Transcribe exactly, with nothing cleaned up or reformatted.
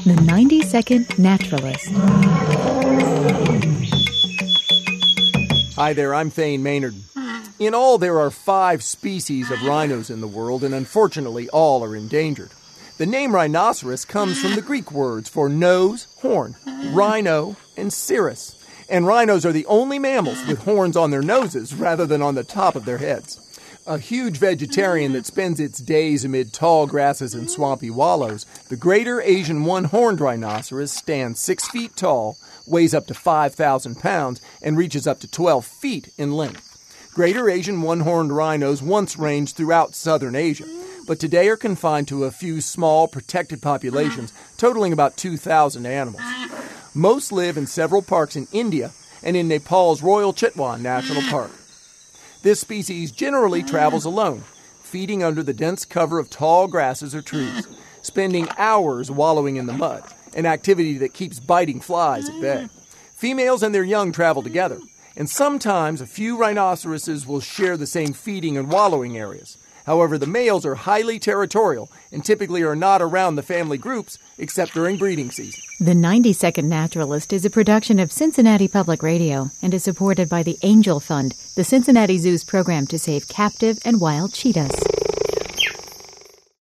The ninety-second Naturalist. Hi there, I'm Thane Maynard. In all, there are five species of rhinos in the world, and unfortunately, all are endangered. The name rhinoceros comes from the Greek words for nose, horn, rhino, and cirrus. And rhinos are the only mammals with horns on their noses rather than on the top of their heads. A huge vegetarian that spends its days amid tall grasses and swampy wallows, the greater Asian one-horned rhinoceros stands six feet tall, weighs up to five thousand pounds, and reaches up to twelve feet in length. Greater Asian one-horned rhinos once ranged throughout southern Asia, but today are confined to a few small, protected populations, totaling about two thousand animals. Most live in several parks in India and in Nepal's Royal Chitwan National Park. This species generally travels alone, feeding under the dense cover of tall grasses or trees, spending hours wallowing in the mud, an activity that keeps biting flies at bay. Females and their young travel together, and sometimes a few rhinoceroses will share the same feeding and wallowing areas. However, the males are highly territorial and typically are not around the family groups except during breeding season. The ninety-second Naturalist is a production of Cincinnati Public Radio and is supported by the Angel Fund, the Cincinnati Zoo's program to save captive and wild cheetahs.